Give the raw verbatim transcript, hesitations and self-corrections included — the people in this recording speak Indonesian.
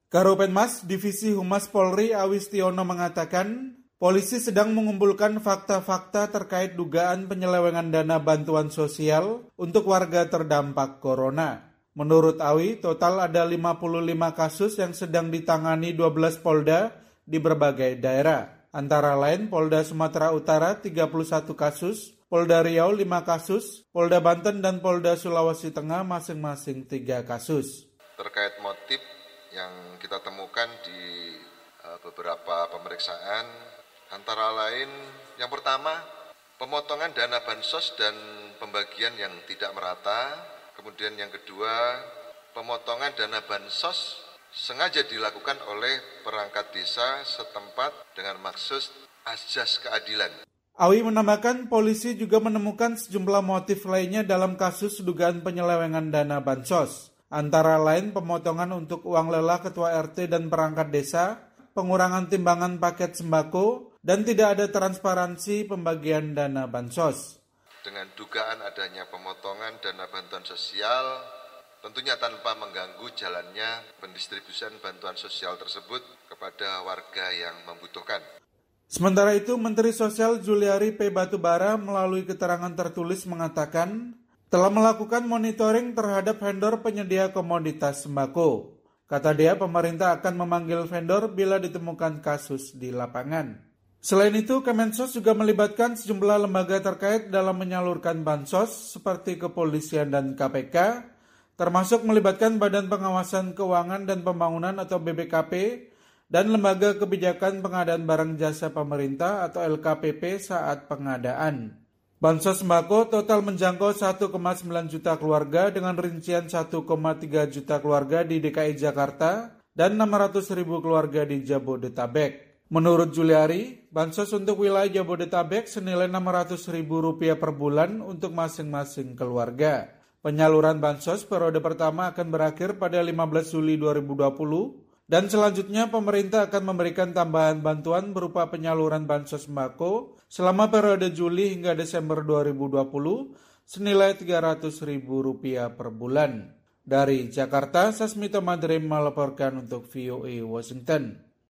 Karopenmas Divisi Humas Polri Awistiono mengatakan, polisi sedang mengumpulkan fakta-fakta terkait dugaan penyelewengan dana bantuan sosial untuk warga terdampak corona. Menurut Awi, total ada lima puluh lima kasus yang sedang ditangani dua belas Polda di berbagai daerah. Antara lain Polda Sumatera Utara tiga puluh satu kasus, Polda Riau lima kasus, Polda Banten dan Polda Sulawesi Tengah masing-masing tiga kasus. Terkait motif yang kita temukan di uh, beberapa pemeriksaan, antara lain yang pertama, pemotongan dana bansos dan pembagian yang tidak merata. Kemudian yang kedua, pemotongan dana bansos sengaja dilakukan oleh perangkat desa setempat dengan maksud asas keadilan. Awi menambahkan polisi juga menemukan sejumlah motif lainnya dalam kasus dugaan penyelewengan dana bansos. Antara lain pemotongan untuk uang lelah ketua R T dan perangkat desa, pengurangan timbangan paket sembako, dan tidak ada transparansi pembagian dana bansos. Dengan dugaan adanya pemotongan dana bantuan sosial, tentunya tanpa mengganggu jalannya pendistribusian bantuan sosial tersebut kepada warga yang membutuhkan. Sementara itu, Menteri Sosial Juliari P. Batubara melalui keterangan tertulis mengatakan telah melakukan monitoring terhadap vendor penyedia komoditas sembako. Kata dia, pemerintah akan memanggil vendor bila ditemukan kasus di lapangan. Selain itu, Kemensos juga melibatkan sejumlah lembaga terkait dalam menyalurkan bansos seperti kepolisian dan K P K, termasuk melibatkan Badan Pengawasan Keuangan dan Pembangunan atau B B K P dan Lembaga Kebijakan Pengadaan Barang Jasa Pemerintah atau L K P P saat pengadaan. Bansos sembako total menjangkau satu koma sembilan juta keluarga dengan rincian satu koma tiga juta keluarga di D K I Jakarta dan enam ratus ribu keluarga di Jabodetabek. Menurut Juliari, bansos untuk wilayah Jabodetabek senilai enam ratus ribu rupiah per bulan untuk masing-masing keluarga. Penyaluran bansos periode pertama akan berakhir pada lima belas Juli dua ribu dua puluh dan selanjutnya pemerintah akan memberikan tambahan bantuan berupa penyaluran bansos sembako selama periode Juli hingga Desember dua ribu dua puluh senilai tiga ratus ribu rupiah per bulan. Dari Jakarta, Sasmito Madrim melaporkan untuk V O A Washington.